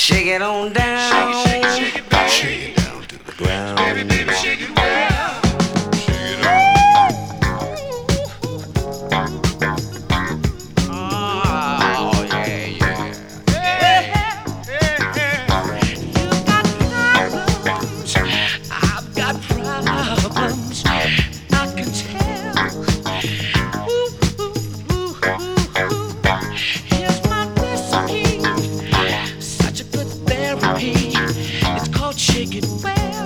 Shake it on down. Shake it, shake it, baby. Shake it down to the ground. Baby, baby, shake it well. Shake it on. Oh, yeah, yeah. You got problems. I've got problems. I can tell. Here's my recipe. Such a good therapy. It's called Shake It Well.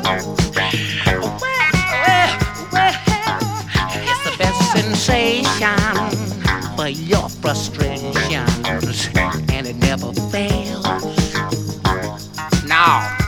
It's the best sensation for your frustrations, and it never fails. Now.